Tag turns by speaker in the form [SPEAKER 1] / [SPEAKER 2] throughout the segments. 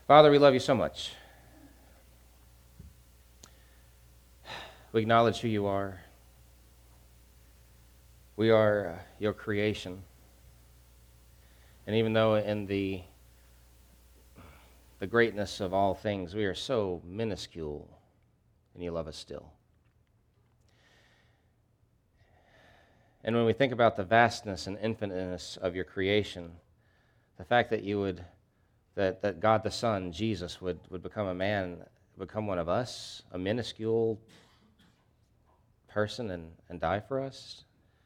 [SPEAKER 1] Father, we love you so much. We acknowledge who you are. We are your creation. And even though in the greatness of all things, we are so minuscule, and you love us still. And when we think about the vastness and infiniteness of your creation, the fact that you would, that God the Son, Jesus, would become a man, become one of us, a minuscule person, and die for us,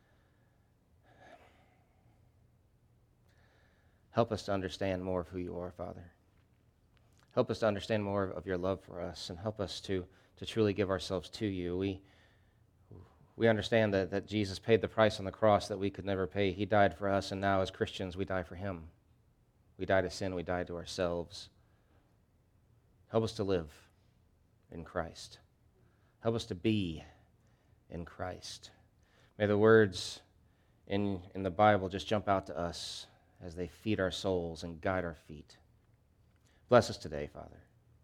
[SPEAKER 1] help us to understand more of who you are, Father. Help us to understand more of your love for us, and help us to truly give ourselves to you. We understand that Jesus paid the price on the cross that we could never pay. He died for us, and now as Christians, we die for him. We die to sin, we die to ourselves. Help us to live in Christ. Help us to be in Christ. May the words in the Bible just jump out to us as they feed our souls and guide our feet. Bless us today, Father.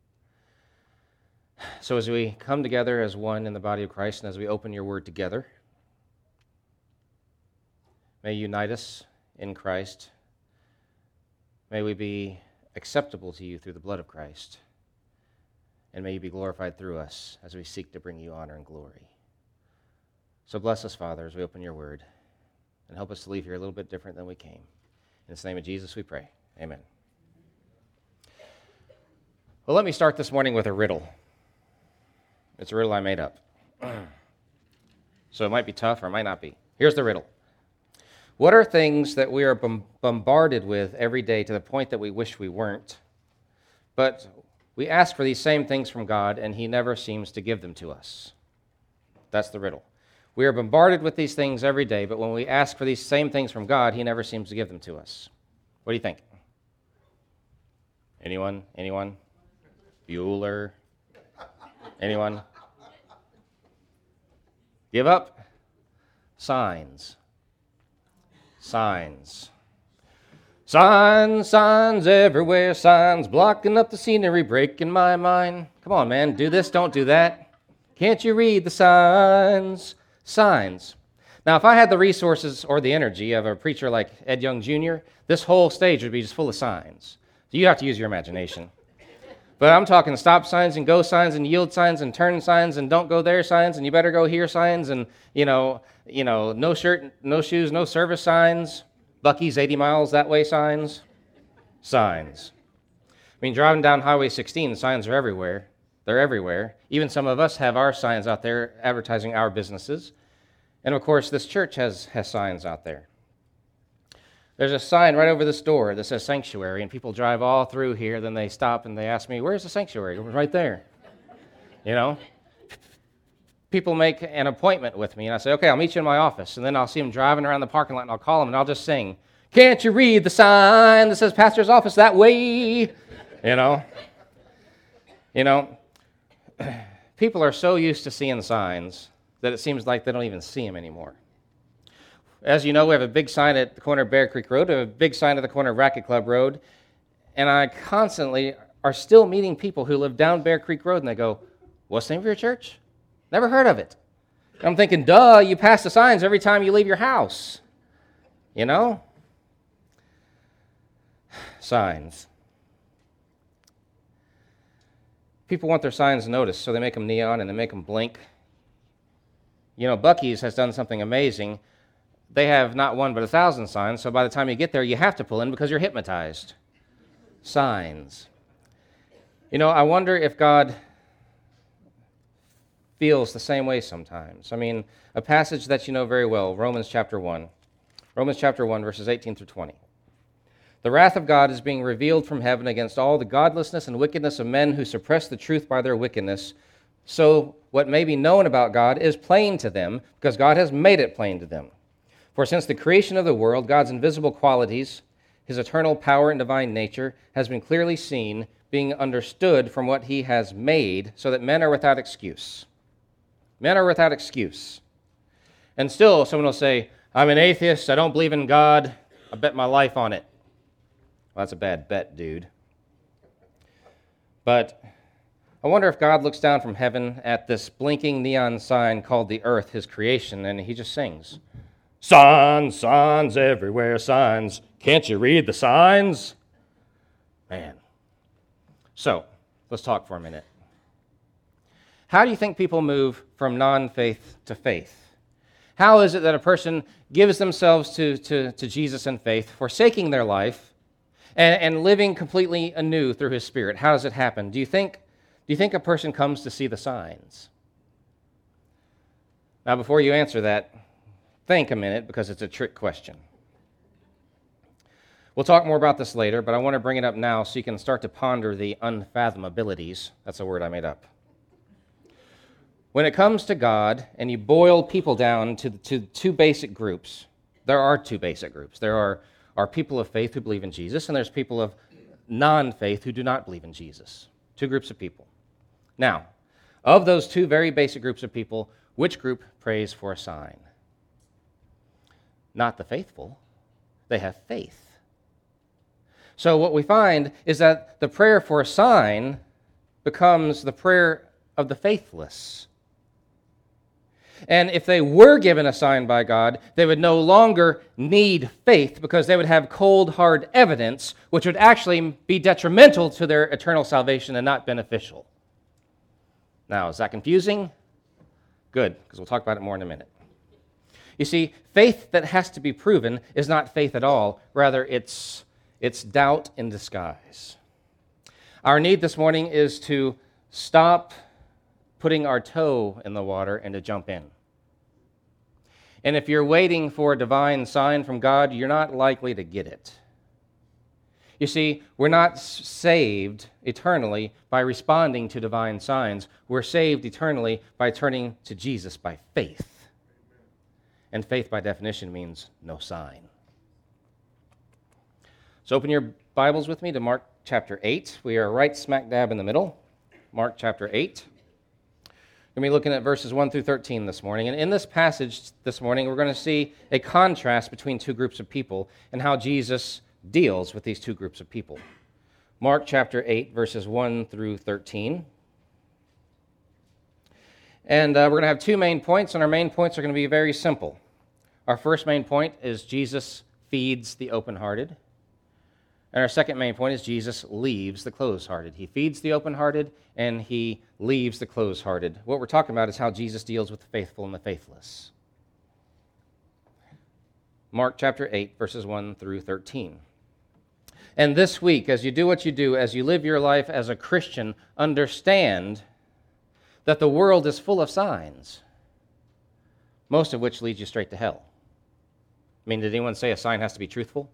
[SPEAKER 1] So as we come together as one in the body of Christ and as we open your word together, may you unite us in Christ. May we be acceptable to you through the blood of Christ. And may you be glorified through us as we seek to bring you honor and glory. So bless us, Father, as we open your word, and help us to leave here a little bit different than we came. In the name of Jesus we pray. Amen. Well, let me start this morning with a riddle. It's a riddle I made up. So it might be tough or it might not be. Here's the riddle. What are things that we are bombarded with every day to the point that we wish we weren't, but we ask for these same things from God and he never seems to give them to us? That's the riddle. We are bombarded with these things every day, but when we ask for these same things from God, he never seems to give them to us. What do you think? Anyone? Bueller? Anyone? Give up? Signs. Signs everywhere, signs blocking up the scenery, breaking my mind. Come on, man, do this, don't do that. Can't you read the signs? Signs. Now, if I had the resources or the energy of a preacher like Ed Young Jr., this whole stage would be just full of signs. So you have to use your imagination. But I'm talking stop signs and go signs and yield signs and turn signs and don't go there signs and you better go here signs and, no shirt, no shoes, no service signs, Buc-ee's 80 miles that way signs. Signs. I mean, driving down Highway 16, signs are everywhere. They're everywhere. Even some of us have our signs out there advertising our businesses. And of course, this church has signs out there. There's a sign right over this door that says sanctuary, and people drive all through here, then they stop and they ask me, where's the sanctuary? It was right there. People make an appointment with me, and I say, okay, I'll meet you in my office. And then I'll see them driving around the parking lot, and I'll call them, and I'll just sing, can't you read the sign that says pastor's office that way? People are so used to seeing signs that it seems like they don't even see them anymore. As you know, we have a big sign at the corner of Bear Creek Road, we have a big sign at the corner of Racket Club Road, and I constantly are still meeting people who live down Bear Creek Road, and they go, what's the name of your church? Never heard of it. And I'm thinking, duh, you pass the signs every time you leave your house. Signs. People want their signs noticed, so they make them neon and they make them blink. Buc-ee's has done something amazing. They have not one but 1,000 signs, so by the time you get there, you have to pull in because you're hypnotized. Signs. I wonder if God feels the same way sometimes. I mean, a passage that you know very well, Romans chapter 1. Romans chapter 1, verses 18 through 20. The wrath of God is being revealed from heaven against all the godlessness and wickedness of men who suppress the truth by their wickedness. So what may be known about God is plain to them, because God has made it plain to them. For since the creation of the world, God's invisible qualities, his eternal power and divine nature, has been clearly seen, being understood from what he has made, so that men are without excuse. Men are without excuse. And still, someone will say, I'm an atheist, I don't believe in God, I bet my life on it. Well, that's a bad bet, dude. But I wonder if God looks down from heaven at this blinking neon sign called the earth, his creation, and he just sings, "Signs, signs everywhere, signs. Can't you read the signs?" Man. So, let's talk for a minute. How do you think people move from non-faith to faith? How is it that a person gives themselves to Jesus in faith, forsaking their life, and living completely anew through his Spirit? How does it happen? Do you think a person comes to see the signs? Now, before you answer that, think a minute, because it's a trick question. We'll talk more about this later, but I want to bring it up now so you can start to ponder the unfathomabilities. That's a word I made up. When it comes to God, and you boil people down to two basic groups, there are two basic groups. There are people of faith who believe in Jesus, and there's people of non-faith who do not believe in Jesus. Two groups of people. Now, of those two very basic groups of people, which group prays for a sign? Not the faithful. They have faith. So what we find is that the prayer for a sign becomes the prayer of the faithless. And if they were given a sign by God, they would no longer need faith because they would have cold, hard evidence, which would actually be detrimental to their eternal salvation and not beneficial. Now, is that confusing? Good, because we'll talk about it more in a minute. You see, faith that has to be proven is not faith at all. Rather, it's doubt in disguise. Our need this morning is to stop putting our toe in the water and to jump in. And if you're waiting for a divine sign from God, you're not likely to get it. You see, we're not saved eternally by responding to divine signs. We're saved eternally by turning to Jesus by faith. And faith, by definition, means no sign. So open your Bibles with me to Mark chapter 8. We are right smack dab in the middle. Mark chapter 8. We're going to be looking at verses 1 through 13 this morning. And in this passage this morning, we're going to see a contrast between two groups of people and how Jesus deals with these two groups of people. Mark chapter 8, verses 1 through 13. And we're going to have two main points, and our main points are going to be very simple. Our first main point is Jesus feeds the open-hearted. And our second main point is Jesus leaves the closed-hearted. He feeds the open-hearted, and he leaves the closed-hearted. What we're talking about is how Jesus deals with the faithful and the faithless. Mark chapter 8, verses 1 through 13. And this week, as you do what you do, as you live your life as a Christian, understand that the world is full of signs, most of which lead you straight to hell. I mean, did anyone say a sign has to be truthful?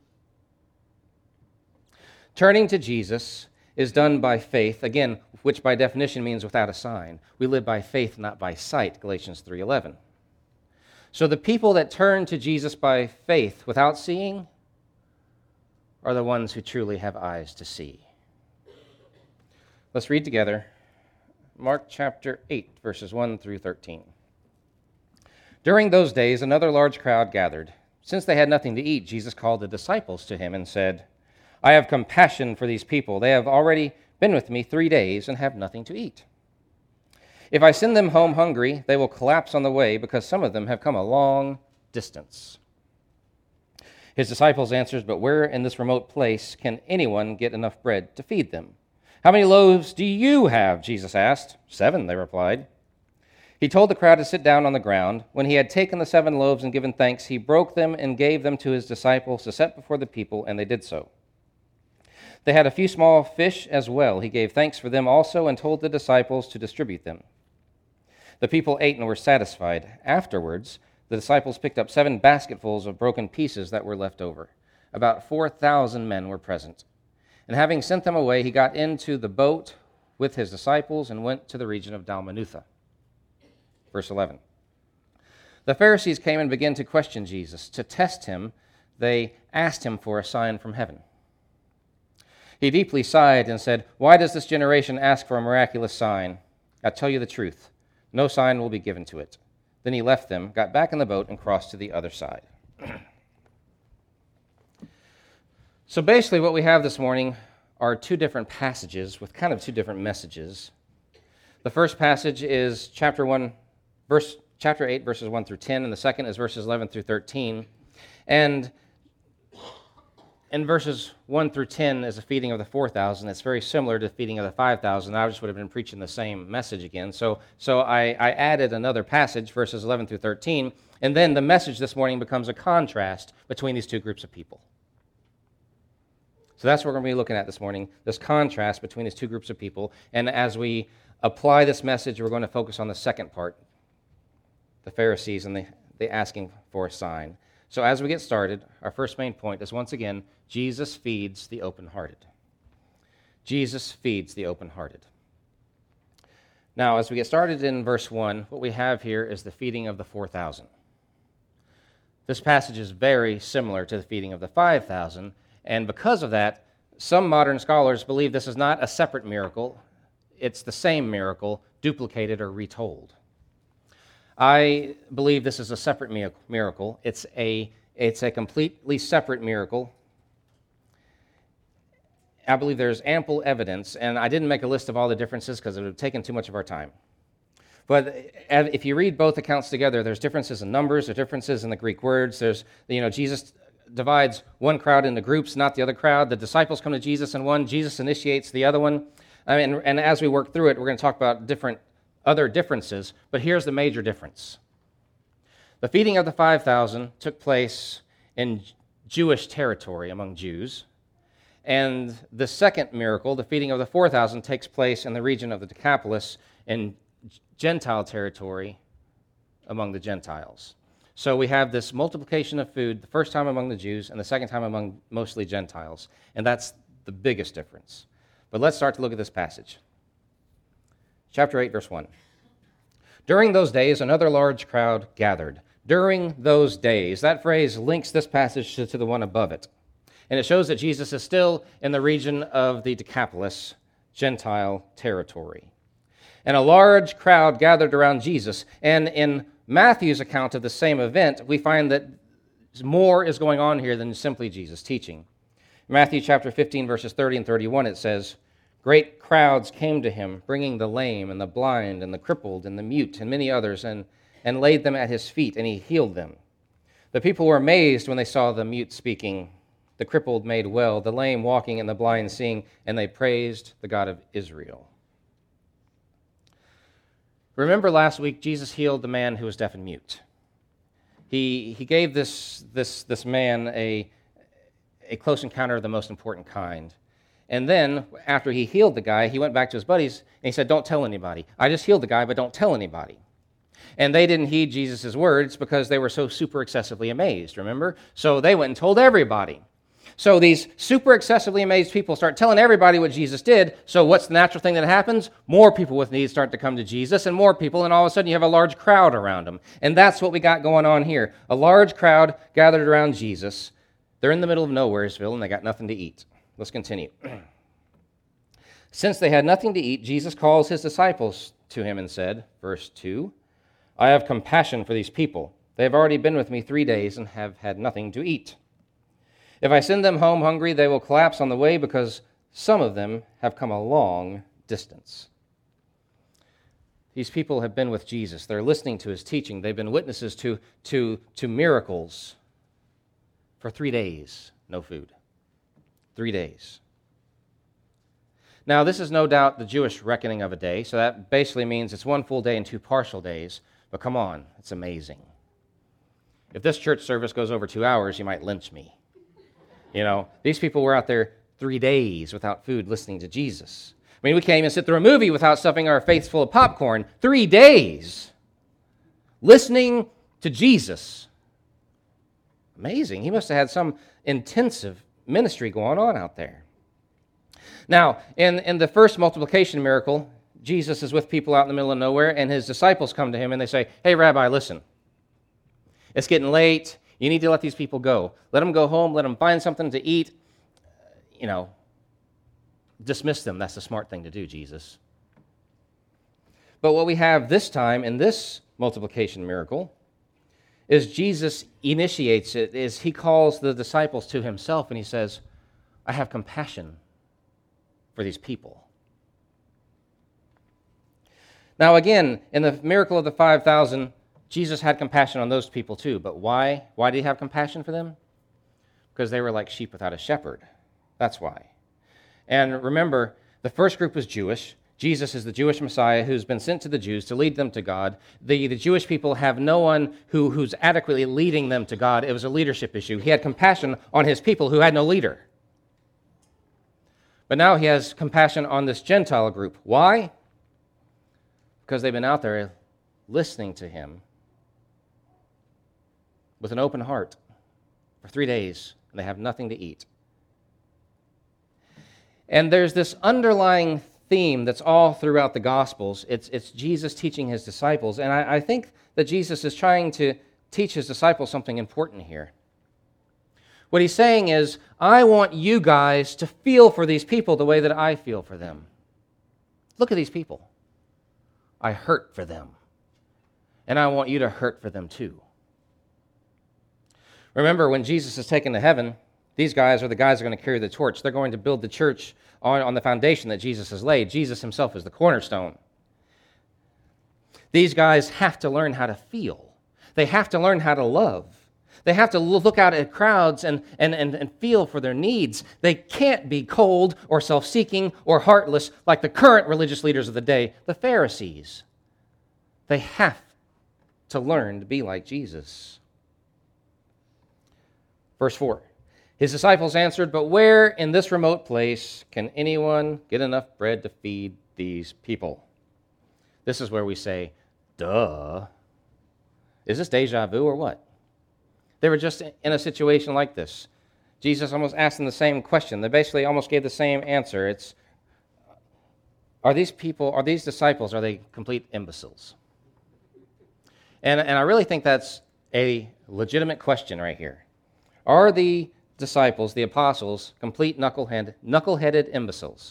[SPEAKER 1] Turning to Jesus is done by faith, again, which by definition means without a sign. We live by faith, not by sight, Galatians 3:11. So the people that turn to Jesus by faith without seeing are the ones who truly have eyes to see. Let's read together Mark chapter 8, verses 1 through 13. During those days, another large crowd gathered. Since they had nothing to eat, Jesus called the disciples to him and said, "I have compassion for these people. They have already been with me 3 days and have nothing to eat. If I send them home hungry, they will collapse on the way because some of them have come a long distance." His disciples answered, "But where in this remote place can anyone get enough bread to feed them?" "How many loaves do you have?" Jesus asked. 7, they replied. He told the crowd to sit down on the ground. When he had taken the 7 loaves and given thanks, he broke them and gave them to his disciples to set before the people, and they did so. They had a few small fish as well. He gave thanks for them also and told the disciples to distribute them. The people ate and were satisfied. Afterwards, the disciples picked up 7 basketfuls of broken pieces that were left over. About 4,000 men were present. And having sent them away, he got into the boat with his disciples and went to the region of Dalmanutha. Verse 11. The Pharisees came and began to question Jesus. To test him, they asked him for a sign from heaven. He deeply sighed and said, "Why does this generation ask for a miraculous sign? I tell you the truth, no sign will be given to it." Then he left them, got back in the boat, and crossed to the other side. So basically what we have this morning are two different passages with kind of two different messages. The first passage is chapter 8, verses 1 through 10, and the second is verses 11 through 13. And in verses 1 through 10 is a feeding of the 4,000. It's very similar to the feeding of the 5,000. I just would have been preaching the same message again. So I added another passage, verses 11 through 13, and then the message this morning becomes a contrast between these two groups of people. So that's what we're going to be looking at this morning, this contrast between these two groups of people. And as we apply this message, we're going to focus on the second part, the Pharisees and the asking for a sign. So as we get started, our first main point is, once again, Jesus feeds the open-hearted. Jesus feeds the open-hearted. Now, as we get started in verse 1, what we have here is the feeding of the 4,000. This passage is very similar to the feeding of the 5,000, and because of that, some modern scholars believe this is not a separate miracle. It's the same miracle, duplicated or retold. I believe this is a separate miracle. It's a completely separate miracle. I believe there's ample evidence, and I didn't make a list of all the differences because it would have taken too much of our time. But if you read both accounts together, there's differences in numbers, there's differences in the Greek words. There's, Jesus divides one crowd into groups, not the other crowd. The disciples come to Jesus in one. Jesus initiates the other one. And as we work through it, we're going to talk about other differences, but here's the major difference. The feeding of the 5,000 took place in Jewish territory among Jews, and the second miracle, the feeding of the 4,000, takes place in the region of the Decapolis in Gentile territory among the Gentiles. So we have this multiplication of food, the first time among the Jews and the second time among mostly Gentiles, and that's the biggest difference. But let's start to look at this passage. Chapter 8, verse 1. During those days, another large crowd gathered. During those days, that phrase links this passage to the one above it. And it shows that Jesus is still in the region of the Decapolis, Gentile territory. And a large crowd gathered around Jesus. And in Matthew's account of the same event, we find that more is going on here than simply Jesus teaching. In Matthew chapter 15, verses 30 and 31, it says, "Great crowds came to him, bringing the lame and the blind and the crippled and the mute and many others, and laid them at his feet, and he healed them. The people were amazed when they saw the mute speaking, the crippled made well, the lame walking, and the blind seeing, and they praised the God of Israel." Remember last week, Jesus healed the man who was deaf and mute. He gave this man a close encounter of the most important kind. And then, after he healed the guy, he went back to his buddies, and he said, "Don't tell anybody. I just healed the guy, but don't tell anybody." And they didn't heed Jesus' words because they were so super excessively amazed, remember? So they went and told everybody. So these super excessively amazed people start telling everybody what Jesus did. So what's the natural thing that happens? More people with needs start to come to Jesus, and more people, and all of a sudden you have a large crowd around them. And that's what we got going on here. A large crowd gathered around Jesus. They're in the middle of Nowheresville, and they got nothing to eat. Let's continue. Since they had nothing to eat, Jesus calls his disciples to him and said, verse 2, "I have compassion for these people. They have already been with me 3 days and have had nothing to eat. If I send them home hungry, they will collapse on the way because some of them have come a long distance." These people have been with Jesus. They're listening to his teaching. They've been witnesses to miracles for 3 days. No food. 3 days. Now, this is no doubt the Jewish reckoning of a day, so that basically means it's 1 full day and 2 partial days. But come on, it's amazing. If this church service goes over 2 hours, you might lynch me. These people were out there 3 days without food listening to Jesus. I mean, we can't even sit through a movie without stuffing our faces full of popcorn. 3 days listening to Jesus. Amazing. He must have had some intensive ministry going on out there. Now, in the first multiplication miracle, Jesus is with people out in the middle of nowhere, and his disciples come to him and they say, "Hey, Rabbi, listen. It's getting late. You need to let these people go. Let them go home. Let them find something to eat. Dismiss them. That's the smart thing to do, Jesus." But what we have this time in this multiplication miracle is Jesus initiates it, is he calls the disciples to himself and he says, "I have compassion for these people. Now again, in the miracle of the 5,000, Jesus had compassion on those people too. But why? Why did he have compassion for them? Because they were like sheep without a shepherd. That's why. And remember, the first group was Jewish. Jesus is the Jewish Messiah who's been sent to the Jews to lead them to God. The Jewish people have no one who's adequately leading them to God. It was a leadership issue. He had compassion on his people who had no leader. But now he has compassion on this Gentile group. Why? Because they've been out there listening to him with an open heart for 3 days, and they have nothing to eat. And there's this underlying theme that's all throughout the Gospels. It's Jesus teaching his disciples, and I think that Jesus is trying to teach his disciples something important here. What he's saying is, I want you guys to feel for these people the way that I feel for them. Look at these people. I hurt for them. And I want you to hurt for them too. Remember, when Jesus is taken to heaven, these guys are the guys who are going to carry the torch. They're going to build the church on the foundation that Jesus has laid. Jesus himself is the cornerstone. These guys have to learn how to feel. They have to learn how to love. They have to look out at crowds and feel for their needs. They can't be cold or self-seeking or heartless like the current religious leaders of the day, the Pharisees. They have to learn to be like Jesus. Verse 4. His disciples answered, "But where in this remote place can anyone get enough bread to feed these people?" This is where we say, duh. Is this deja vu or what? They were just in a situation like this. Jesus almost asked them the same question. They basically almost gave the same answer. It's, are these disciples, are they complete imbeciles? And I really think that's a legitimate question right here. Are the disciples, the apostles, complete knuckleheaded imbeciles?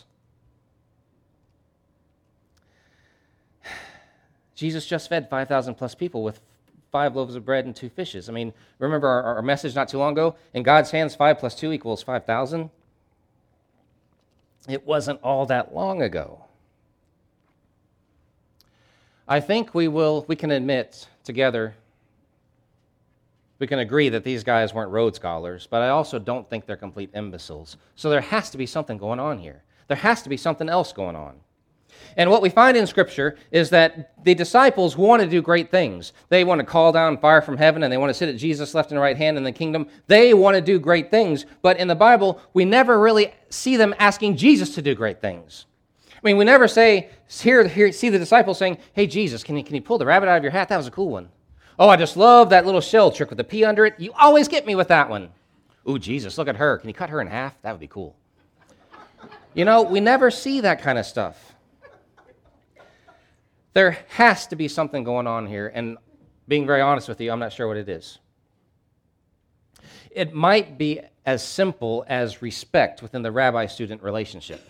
[SPEAKER 1] Jesus just fed 5,000 plus people with 5 loaves of bread and 2 fishes. I mean, remember our message not too long ago? In God's hands, 5 plus 2 equals 5,000. It wasn't all that long ago. I think we can admit together, we can agree that these guys weren't Rhodes Scholars, but I also don't think they're complete imbeciles. So there has to be something going on here. There has to be something else going on. And what we find in Scripture is that the disciples want to do great things. They want to call down fire from heaven, and they want to sit at Jesus' left and right hand in the kingdom. They want to do great things. But in the Bible, we never really see them asking Jesus to do great things. I mean, we never see the disciples saying, "Hey, Jesus, can you pull the rabbit out of your hat? That was a cool one. Oh, I just love that little shell trick with the pea under it. You always get me with that one. Ooh, Jesus, look at her. Can you cut her in half? That would be cool." You know, we never see that kind of stuff. There has to be something going on here, and being very honest with you, I'm not sure what it is. It might be as simple as respect within the rabbi-student relationship.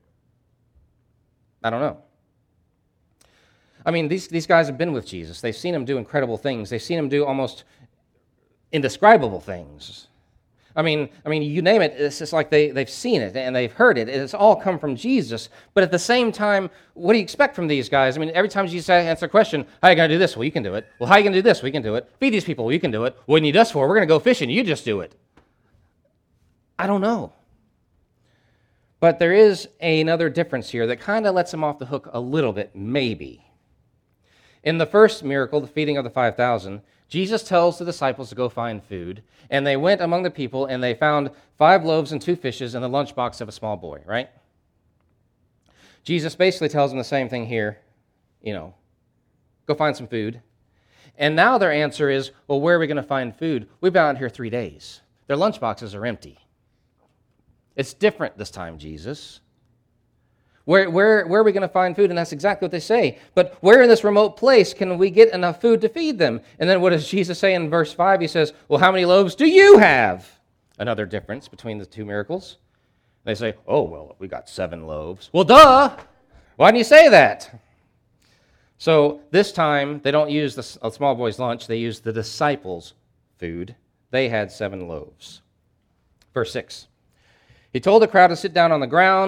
[SPEAKER 1] I don't know. I mean, these guys have been with Jesus. They've seen him do incredible things. They've seen him do almost indescribable things. I mean, you name it, it's just like they've seen it and they've heard it. It's all come from Jesus. But at the same time, what do you expect from these guys? I mean, every time Jesus answers a question, how are you going to do this? Well, you can do it. Well, how are you going to do this? We can do it. Feed these people. Well, you can do it. What do you need us for? We're going to go fishing. You just do it. I don't know. But there is another difference here that kind of lets him off the hook a little bit, maybe. In the first miracle, the feeding of the 5,000, Jesus tells the disciples to go find food, and they went among the people, and they found 5 loaves and 2 fishes in the lunchbox of a small boy, right? Jesus basically tells them the same thing here, go find some food. And now their answer is, well, where are we going to find food? We've been out here 3 days. Their lunchboxes are empty. It's different this time, Jesus. Where are we going to find food? And that's exactly what they say. But where in this remote place can we get enough food to feed them? And then what does Jesus say in verse 5? He says, well, how many loaves do you have? Another difference between the 2 miracles. They say, oh, well, we got 7 loaves. Well, duh! Why didn't you say that? So this time, they don't use the small boy's lunch. They use the disciples' food. They had 7 loaves. Verse 6. He told the crowd to sit down on the ground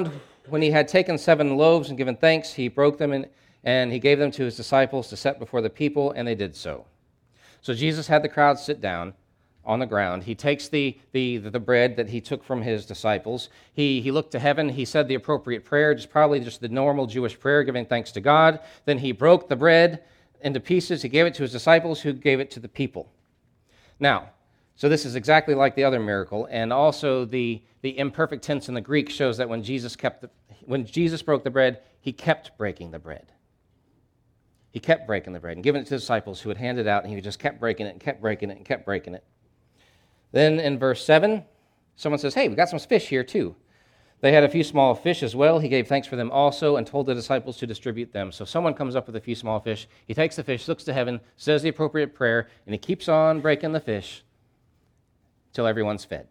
[SPEAKER 1] when he had taken 7 loaves and given thanks, he broke them and he gave them to his disciples to set before the people, and they did so. So Jesus had the crowd sit down on the ground. He takes the bread that he took from his disciples. He looked to heaven. He said the appropriate prayer, probably just the normal Jewish prayer, giving thanks to God. Then he broke the bread into pieces. He gave it to his disciples, who gave it to the people. Now, so this is exactly like the other miracle, and also the imperfect tense in the Greek shows that when Jesus broke the bread, he kept breaking the bread. He kept breaking the bread and giving it to the disciples, who would hand it out, and he just kept breaking it and kept breaking it and kept breaking it. Then in verse 7, someone says, hey, we got some fish here too. They had a few small fish as well. He gave thanks for them also and told the disciples to distribute them. So someone comes up with a few small fish. He takes the fish, looks to heaven, says the appropriate prayer, and he keeps on breaking the fish till everyone's fed.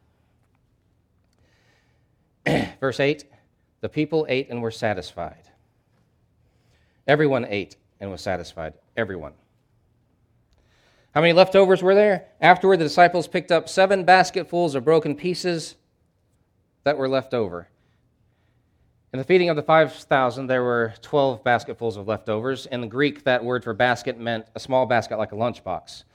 [SPEAKER 1] Verse 8, the people ate and were satisfied. Everyone ate and was satisfied. Everyone. How many leftovers were there? Afterward, the disciples picked up 7 basketfuls of broken pieces that were left over. In the feeding of the 5,000, there were 12 basketfuls of leftovers. In the Greek, that word for basket meant a small basket like a lunchbox.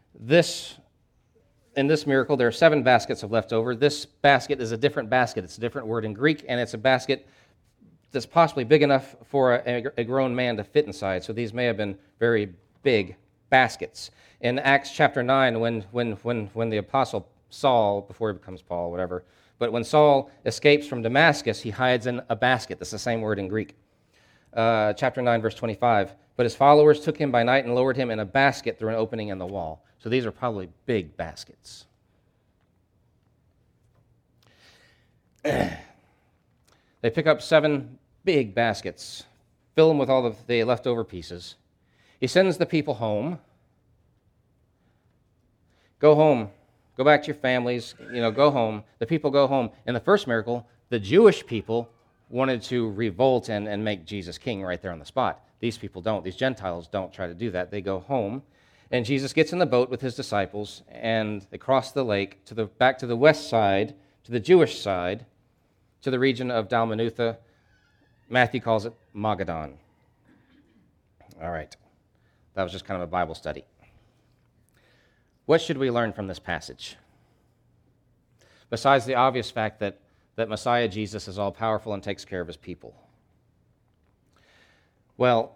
[SPEAKER 1] In this miracle, there are 7 baskets of leftover. This basket is a different basket. It's a different word in Greek, and it's a basket that's possibly big enough for a grown man to fit inside. So these may have been very big baskets. In Acts chapter 9, when the apostle Saul, before he becomes Paul, whatever, but when Saul escapes from Damascus, he hides in a basket. That's the same word in Greek. Chapter 9, verse 25. But his followers took him by night and lowered him in a basket through an opening in the wall. So these are probably big baskets. They pick up 7 big baskets, fill them with all of the leftover pieces. He sends the people home. Go home. Go back to your families. Go home. The people go home. In the first miracle, the Jewish people wanted to revolt and make Jesus king right there on the spot. These people don't. These Gentiles don't try to do that. They go home, and Jesus gets in the boat with his disciples, and they cross the lake back to the west side, to the Jewish side, to the region of Dalmanutha. Matthew calls it Magadan. All right. That was just kind of a Bible study. What should we learn from this passage? Besides the obvious fact that Messiah Jesus is all-powerful and takes care of his people. Well,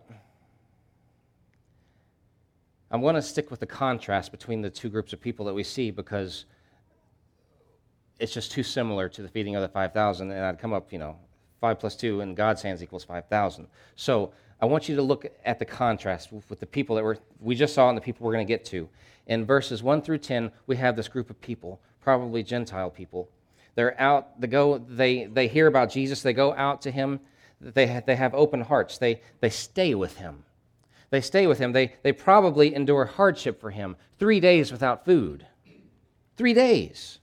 [SPEAKER 1] I'm going to stick with the contrast between the two groups of people that we see, because it's just too similar to the feeding of the 5,000, and I'd come up, 5 plus 2 in God's hands equals 5,000. So I want you to look at the contrast with the people that we just saw and the people we're going to get to. In verses 1 through 10, we have this group of people, probably Gentile people. They're out, they hear about Jesus, they go out to him, they have open hearts, they stay with him. They stay with him, they probably endure hardship for him. 3 days without food. 3 days.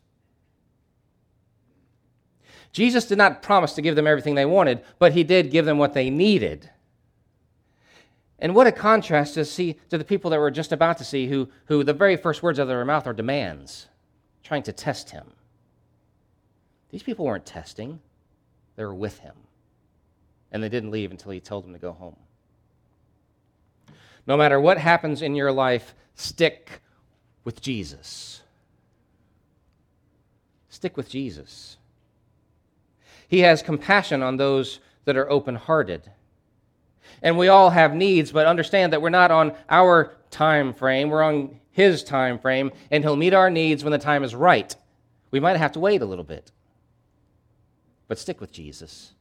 [SPEAKER 1] Jesus did not promise to give them everything they wanted, but he did give them what they needed. And what a contrast to see to the people that we're just about to see, who the very first words out of their mouth are demands, trying to test him. These people weren't testing. They were with him. And they didn't leave until he told them to go home. No matter what happens in your life, stick with Jesus. Stick with Jesus. He has compassion on those that are open-hearted. And we all have needs, but understand that we're not on our time frame. We're on his time frame, and he'll meet our needs when the time is right. We might have to wait a little bit. But stick with Jesus.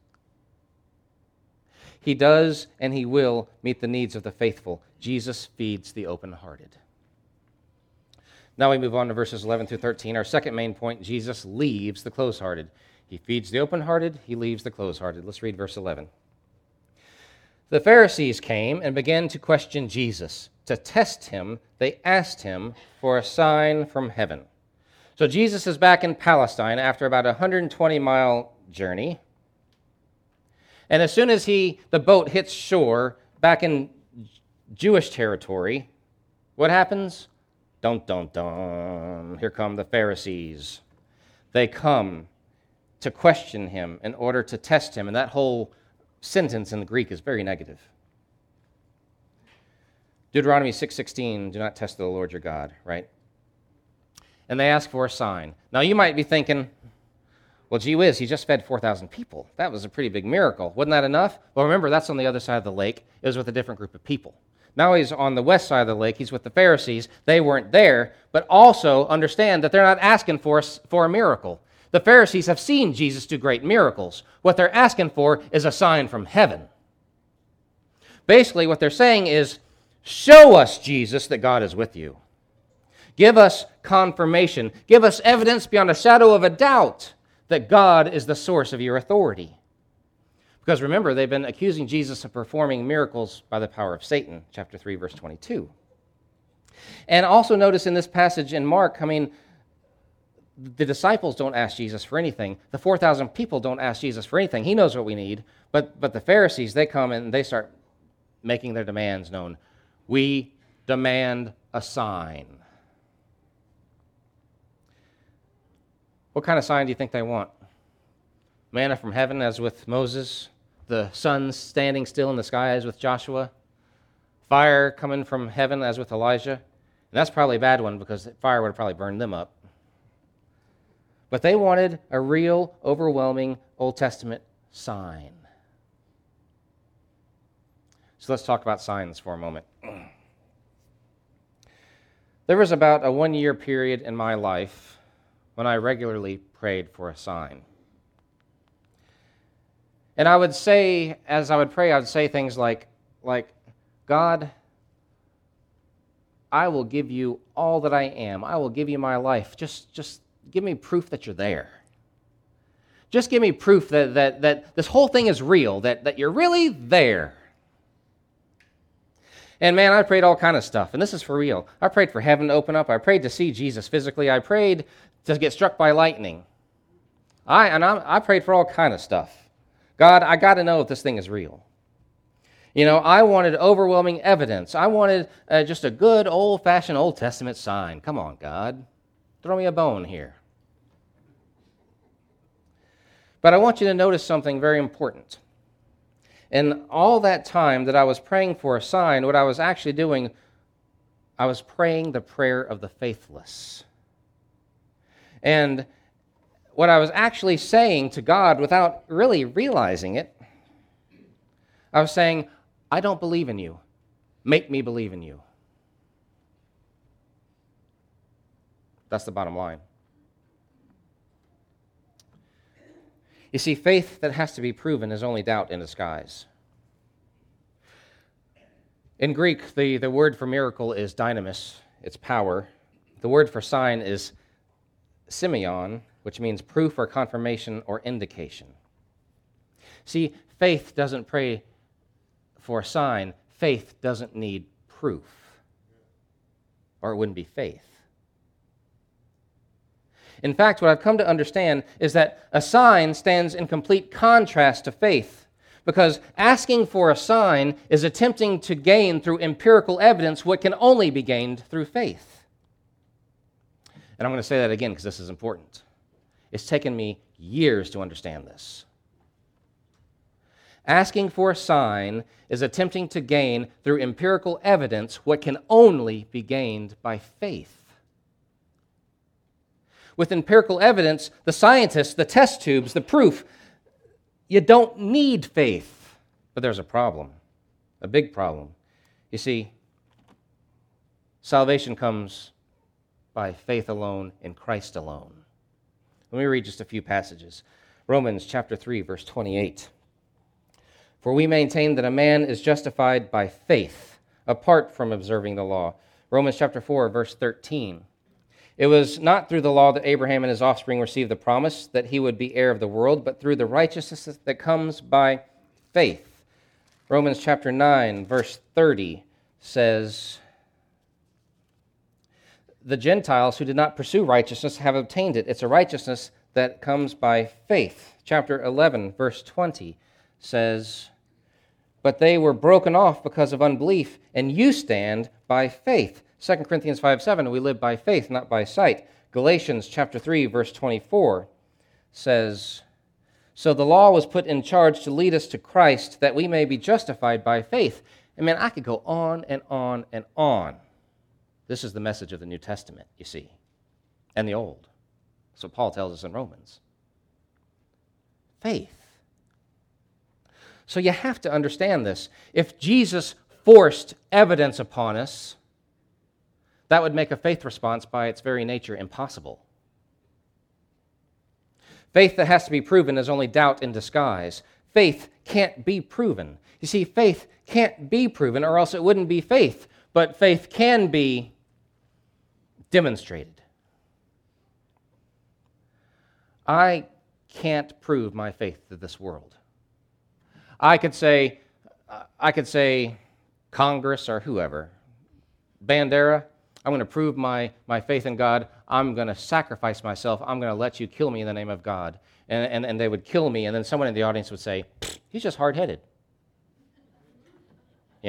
[SPEAKER 1] He does and he will meet the needs of the faithful. Jesus feeds the open-hearted. Now we move on to verses 11 through 13. Our second main point, Jesus leaves the close-hearted. He feeds the open-hearted, he leaves the close-hearted. Let's read verse 11. The Pharisees came and began to question Jesus. To test him, they asked him for a sign from heaven. So Jesus is back in Palestine after about a 120-mile journey. And as soon as the boat hits shore back in Jewish territory, what happens? Dun, dun, dun. Here come the Pharisees. They come to question him, in order to test him. And that whole sentence in the Greek is very negative. Deuteronomy 6:16, do not test the Lord your God, right? And they ask for a sign. Now you might be thinking, well, gee whiz, he just fed 4,000 people. That was a pretty big miracle. Wasn't that enough? Well, remember, that's on the other side of the lake. It was with a different group of people. Now he's on the west side of the lake. He's with the Pharisees. They weren't there, but also understand that they're not asking for a miracle. The Pharisees have seen Jesus do great miracles. What they're asking for is a sign from heaven. Basically, what they're saying is, show us, Jesus, that God is with you. Give us confirmation. Give us evidence beyond a shadow of a doubt that God is the source of your authority. Because remember, they've been accusing Jesus of performing miracles by the power of Satan, chapter 3, verse 22. And also notice in this passage in Mark, the disciples don't ask Jesus for anything. The 4,000 people don't ask Jesus for anything. He knows what we need. But the Pharisees, they come and they start making their demands known. We demand a sign. What kind of sign do you think they want? Manna from heaven, as with Moses? The sun standing still in the sky, as with Joshua? Fire coming from heaven, as with Elijah? And that's probably a bad one, because fire would have probably burned them up. But they wanted a real, overwhelming Old Testament sign. So let's talk about signs for a moment. There was about a 1-year period in my life when I regularly prayed for a sign. And I would say, as I would pray, I would say things like, God, I will give you all that I am. I will give you my life. Just give me proof that you're there. Just give me proof that this whole thing is real, that you're really there. And man, I prayed all kind of stuff, and this is for real. I prayed for heaven to open up. I prayed to see Jesus physically. I prayed to get struck by lightning. I prayed for all kind of stuff. God, I got to know if this thing is real. You know, I wanted overwhelming evidence. I wanted just a good old-fashioned Old Testament sign. Come on, God. Throw me a bone here. But I want you to notice something very important. In all that time that I was praying for a sign, what I was actually doing, I was praying the prayer of the faithless. And what I was actually saying to God without really realizing it, I was saying, I don't believe in you. Make me believe in you. That's the bottom line. You see, faith that has to be proven is only doubt in disguise. In Greek, the word for miracle is dynamis, it's power. The word for sign is semeion, which means proof or confirmation or indication. See, faith doesn't pray for a sign. Faith doesn't need proof, or it wouldn't be faith. In fact, what I've come to understand is that a sign stands in complete contrast to faith, because asking for a sign is attempting to gain through empirical evidence what can only be gained through faith. And I'm going to say that again because this is important. It's taken me years to understand this. Asking for a sign is attempting to gain through empirical evidence what can only be gained by faith. With empirical evidence, the scientists, the test tubes, the proof, you don't need faith. But there's a problem, a big problem. You see, salvation comes by faith alone in Christ alone. Let me read just a few passages. Romans chapter 3, verse 28. For we maintain that a man is justified by faith, apart from observing the law. Romans chapter 4, verse 13. It was not through the law that Abraham and his offspring received the promise that he would be heir of the world, but through the righteousness that comes by faith. Romans chapter 9, verse 30 says, the Gentiles who did not pursue righteousness have obtained it. It's a righteousness that comes by faith. Chapter 11, verse 20 says, but they were broken off because of unbelief, and you stand by faith. 2 Corinthians 5:7, we live by faith, not by sight. Galatians chapter 3, verse 24 says, So the law was put in charge to lead us to Christ that we may be justified by faith. And man, I could go on and on and on. This is the message of the New Testament, you see, and the Old. That's what Paul tells us in Romans. Faith. So you have to understand this. If Jesus forced evidence upon us, that would make a faith response by its very nature impossible. Faith that has to be proven is only doubt in disguise. Faith can't be proven. You see, faith can't be proven, or else it wouldn't be faith. But faith can be demonstrated. I can't prove my faith to this world. I could say Congress or whoever, Bandera, I'm going to prove my faith in God. I'm going to sacrifice myself. I'm going to let you kill me in the name of God. And they would kill me, and then someone in the audience would say, he's just hard-headed. You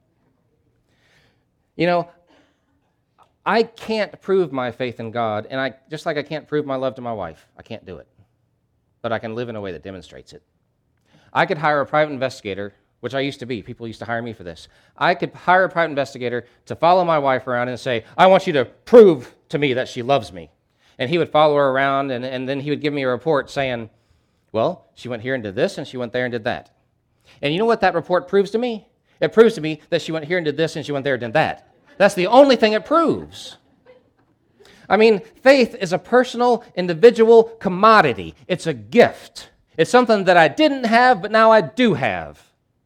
[SPEAKER 1] know, I can't prove my faith in God, and just like I can't prove my love to my wife, I can't do it. But I can live in a way that demonstrates it. I could hire a private investigator, which I used to be. People used to hire me for this. I could hire a private investigator to follow my wife around and say, I want you to prove to me that she loves me. And he would follow her around, and then he would give me a report saying, well, she went here and did this, and she went there and did that. And you know what that report proves to me? It proves to me that she went here and did this, and she went there and did that. That's the only thing it proves. I mean, faith is a personal, individual commodity. It's a gift. It's something that I didn't have, but now I do have.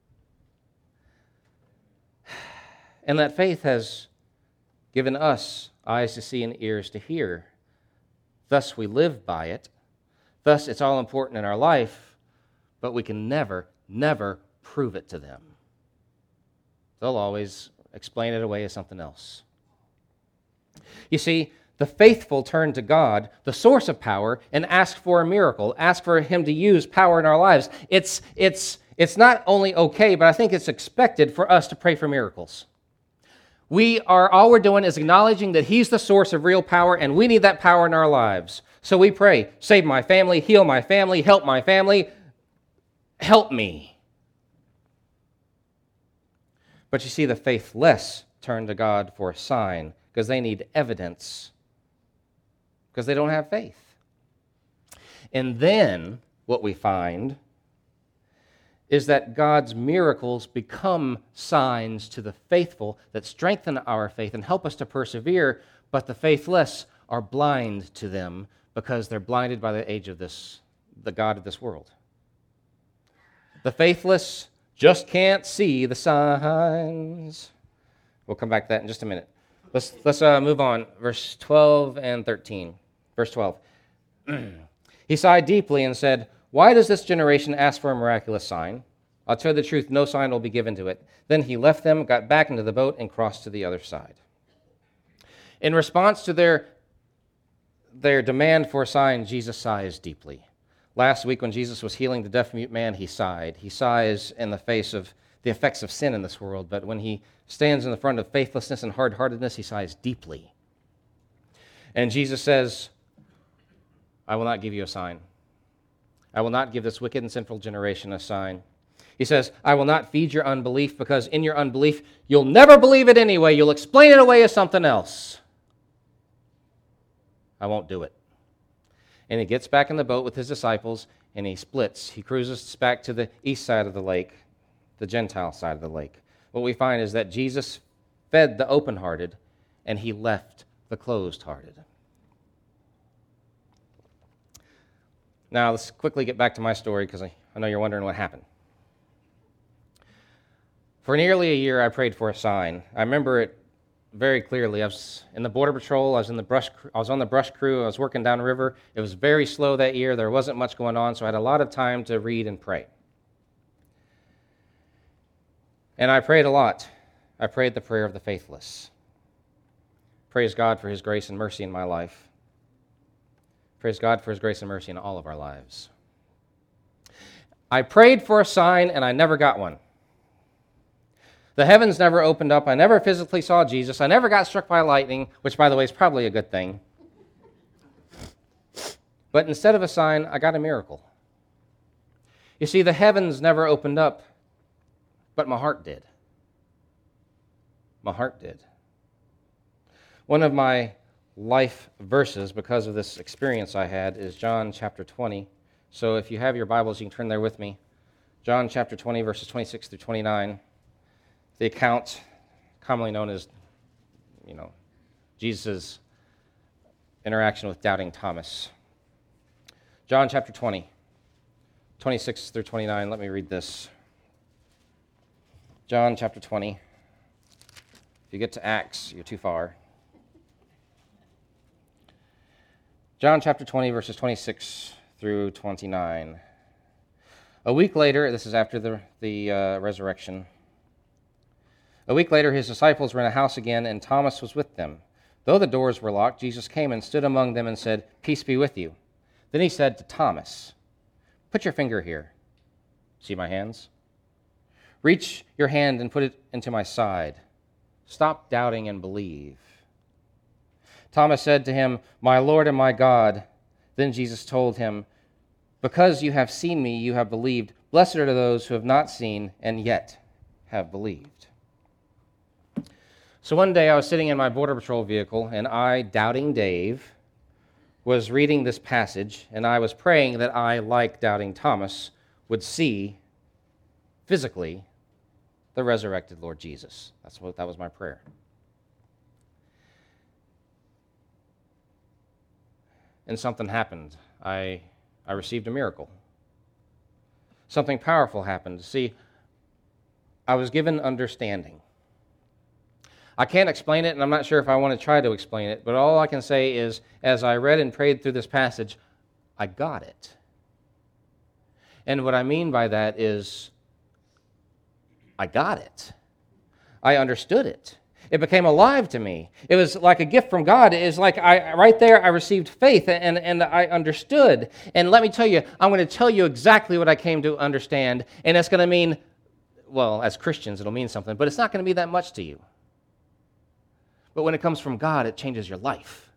[SPEAKER 1] And that faith has given us eyes to see and ears to hear. Thus we live by it. Thus it's all important in our life, but we can never, never prove it to them. They'll always explain it away as something else. You see, the faithful turn to God, the source of power, and ask for a miracle, ask for Him to use power in our lives. It's not only okay, but I think it's expected for us to pray for miracles. All we're doing is acknowledging that He's the source of real power, and we need that power in our lives. So we pray, save my family, heal my family, help me. But you see, the faithless turn to God for a sign because they need evidence, because they don't have faith. And then what we find is that God's miracles become signs to the faithful that strengthen our faith and help us to persevere, but the faithless are blind to them because they're blinded by the God of this world. The faithless just can't see the signs. We'll come back to that in just a minute. Let's move on. Verse 12 and 13. Verse 12. He sighed deeply and said, why does this generation ask for a miraculous sign? I'll tell you the truth, no sign will be given to it. Then he left them, got back into the boat, and crossed to the other side. In response to their demand for a sign, Jesus sighs deeply. Last week when Jesus was healing the deaf-mute man, he sighed. He sighs in the face of the effects of sin in this world, but when he stands in the front of faithlessness and hard-heartedness, he sighs deeply. And Jesus says, I will not give you a sign. I will not give this wicked and sinful generation a sign. He says, I will not feed your unbelief, because in your unbelief, you'll never believe it anyway. You'll explain it away as something else. I won't do it. And he gets back in the boat with his disciples, and he splits. He cruises back to the east side of the lake, the Gentile side of the lake. What we find is that Jesus fed the open-hearted, and he left the closed-hearted. Now, let's quickly get back to my story, because I know you're wondering what happened. For nearly a year, I prayed for a sign. I remember it very clearly. I was in the Border Patrol. I was on the brush crew. I was working downriver. It was very slow that year. There wasn't much going on, so I had a lot of time to read and pray. And I prayed a lot. I prayed the prayer of the faithless. Praise God for His grace and mercy in my life. Praise God for His grace and mercy in all of our lives. I prayed for a sign, and I never got one. The heavens never opened up. I never physically saw Jesus. I never got struck by lightning, which, by the way, is probably a good thing. But instead of a sign, I got a miracle. You see, the heavens never opened up, but my heart did. My heart did. One of my life verses, because of this experience I had, is John chapter 20. So if you have your Bibles, you can turn there with me. John chapter 20, verses 26 through 29. The account commonly known as, Jesus' interaction with doubting Thomas. John chapter 20, 26 through 29. Let me read this. John chapter 20. If you get to Acts, you're too far. John chapter 20, verses 26 through 29. A week later, this is after the resurrection. A week later, his disciples were in a house again, and Thomas was with them. Though the doors were locked, Jesus came and stood among them and said, "Peace be with you." Then he said to Thomas, "Put your finger here. See my hands? Reach your hand and put it into my side. Stop doubting and believe." Thomas said to him, "My Lord and my God." Then Jesus told him, "Because you have seen me, you have believed. Blessed are those who have not seen and yet have believed." So one day I was sitting in my Border Patrol vehicle, and I, Doubting Dave, was reading this passage, and I was praying that I, like Doubting Thomas, would see physically the resurrected Lord Jesus. That was my prayer. And something happened. I received a miracle. Something powerful happened. See, I was given understanding. I can't explain it, and I'm not sure if I want to try to explain it, but all I can say is, as I read and prayed through this passage, I got it. And what I mean by that is, I got it. I understood it. It became alive to me. It was like a gift from God. It is like right there I received faith and I understood. And let me tell you, I'm going to tell you exactly what I came to understand. And it's going to mean, well, as Christians, it'll mean something, but it's not going to be that much to you. But when it comes from God, it changes your life.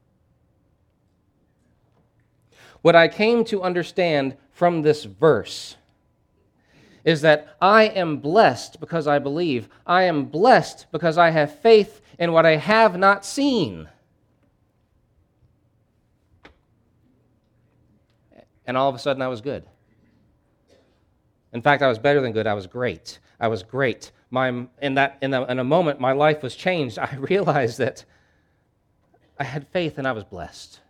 [SPEAKER 1] What I came to understand from this verse is that I am blessed because I believe. I am blessed because I have faith in what I have not seen. And all of a sudden I was good. In fact, I was better than good. I was great. I was great. In a moment, my life was changed. I realized that I had faith and I was blessed.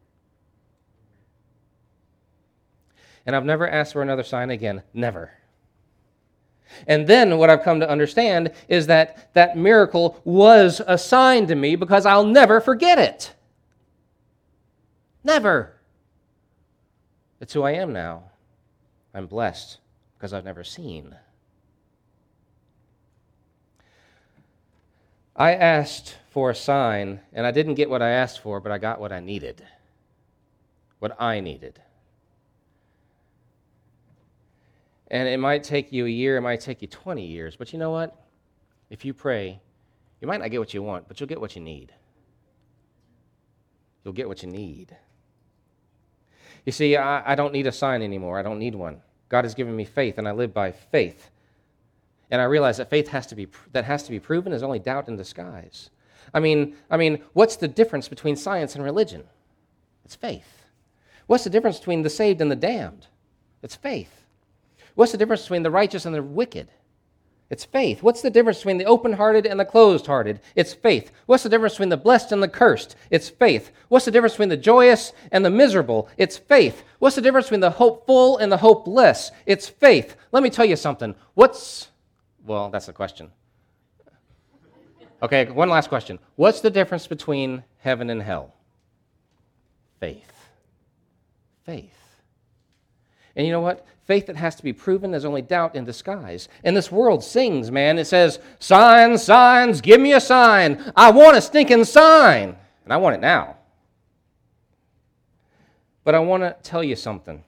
[SPEAKER 1] And I've never asked for another sign again. Never. And then what I've come to understand is that that miracle was a sign to me because I'll never forget it. Never. It's who I am now. I'm blessed because I've never seen. I asked for a sign, and I didn't get what I asked for, but I got what I needed. What I needed. And it might take you a year, it might take you 20 years, but you know what? If you pray, you might not get what you want, but you'll get what you need. You'll get what you need. You see, I don't need a sign anymore. I don't need one. God has given me faith, and I live by faith. And I realize that faith has to be proven is only doubt in disguise. I mean, what's the difference between science and religion? It's faith. What's the difference between the saved and the damned? It's faith. What's the difference between the righteous and the wicked? It's faith. What's the difference between the open-hearted and the closed-hearted? It's faith. What's the difference between the blessed and the cursed? It's faith. What's the difference between the joyous and the miserable? It's faith. What's the difference between the hopeful and the hopeless? It's faith. Let me tell you something. Well, that's the question. Okay, one last question. What's the difference between heaven and hell? Faith. Faith. And you know what? Faith that has to be proven is only doubt in disguise. And this world sings, man. It says, signs, signs, give me a sign. I want a stinking sign. And I want it now. But I want to tell you something.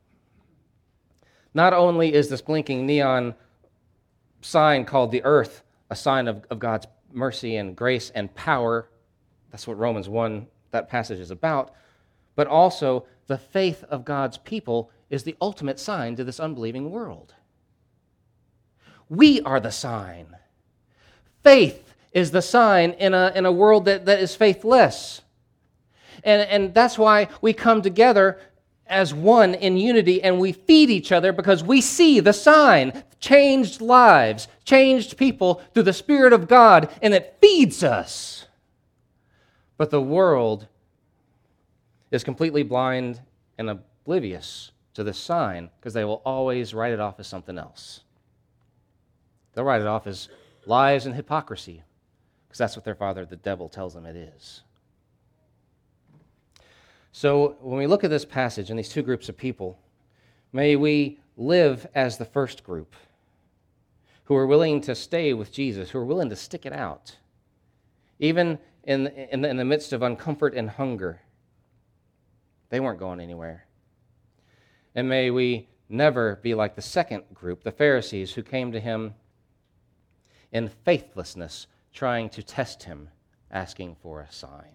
[SPEAKER 1] Not only is this blinking neon sign called the earth a sign of God's mercy and grace and power, that's what Romans 1, that passage is about, but also the faith of God's people is the ultimate sign to this unbelieving world. We are the sign. Faith is the sign in a world that is faithless. And that's why we come together as one in unity, and we feed each other because we see the sign, changed lives, changed people through the Spirit of God, and it feeds us. But the world is completely blind and oblivious to this sign because they will always write it off as something else. They'll write it off as lies and hypocrisy because that's what their father, the devil, tells them it is. So when we look at this passage and these two groups of people, may we live as the first group who are willing to stay with Jesus, who are willing to stick it out, even in the midst of uncomfort and hunger. They weren't going anywhere. And may we never be like the second group, the Pharisees, who came to him in faithlessness, trying to test him, asking for a sign.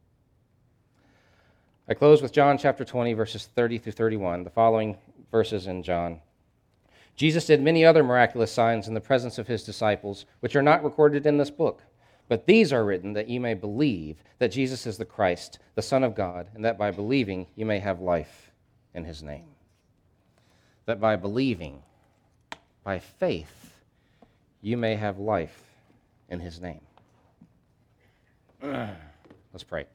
[SPEAKER 1] I close with John chapter 20, verses 30 through 31, the following verses in John. Jesus did many other miraculous signs in the presence of his disciples, which are not recorded in this book. But these are written that you may believe that Jesus is the Christ, the Son of God, and that by believing you may have life in his name. That by believing, by faith, you may have life in his name. Let's pray.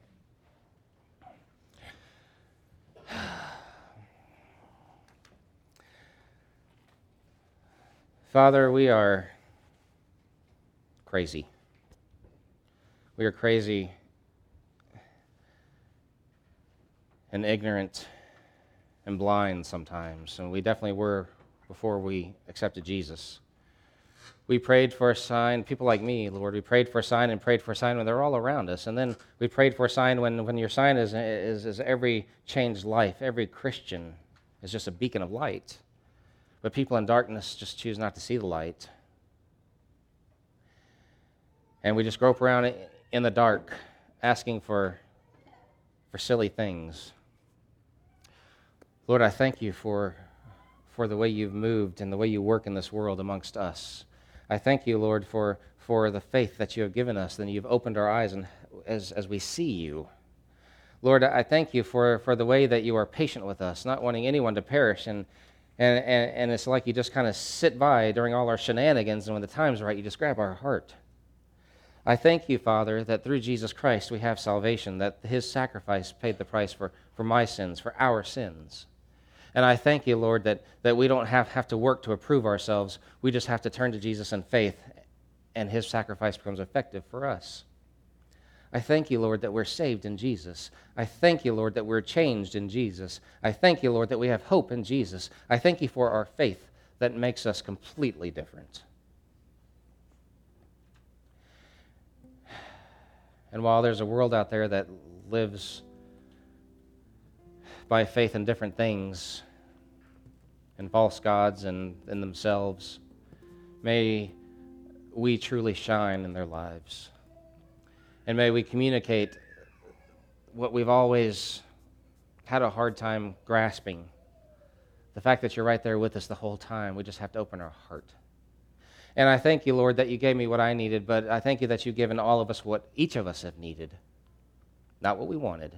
[SPEAKER 1] Father, we are crazy. We are crazy and ignorant and blind sometimes, and we definitely were before we accepted Jesus. We prayed for a sign, people like me, Lord, we prayed for a sign and prayed for a sign when they're all around us, and then we prayed for a sign when your sign is every changed life, every Christian is just a beacon of light. But people in darkness just choose not to see the light. And we just grope around in the dark asking for silly things. Lord, I thank you for the way you've moved and the way you work in this world amongst us. I thank you, Lord, for the faith that you have given us, and you've opened our eyes and as we see you. Lord, I thank you for the way that you are patient with us, not wanting anyone to perish, and it's like you just kind of sit by during all our shenanigans, and when the time's right, you just grab our heart. I thank you, Father, that through Jesus Christ we have salvation, that his sacrifice paid the price for my sins, for our sins. And I thank you, Lord, that we don't have to work to approve ourselves. We just have to turn to Jesus in faith, and his sacrifice becomes effective for us. I thank you, Lord, that we're saved in Jesus. I thank you, Lord, that we're changed in Jesus. I thank you, Lord, that we have hope in Jesus. I thank you for our faith that makes us completely different. And while there's a world out there that lives by faith in different things, in false gods and in themselves, may we truly shine in their lives. And may we communicate what we've always had a hard time grasping. The fact that you're right there with us the whole time. We just have to open our heart. And I thank you, Lord, that you gave me what I needed, but I thank you that you've given all of us what each of us have needed, not what we wanted.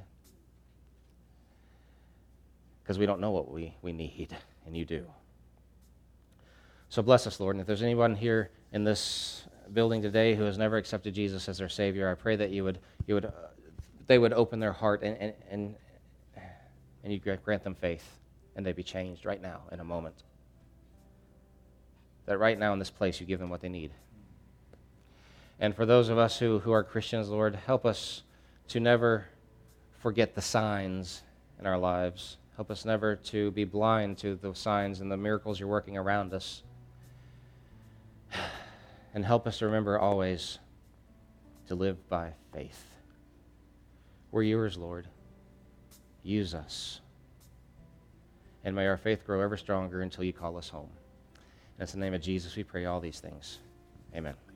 [SPEAKER 1] Because we don't know what we need, and you do. So bless us, Lord. And if there's anyone here in this building today who has never accepted Jesus as their Savior, I pray that they would open their heart and you grant them faith, and they be changed right now in a moment. That right now in this place you give them what they need. And for those of us who are Christians, Lord, help us to never forget the signs in our lives. Help us never to be blind to the signs and the miracles you're working around us. And help us to remember always to live by faith. We're yours, Lord. Use us. And may our faith grow ever stronger until you call us home. And it's in the name of Jesus we pray all these things. Amen.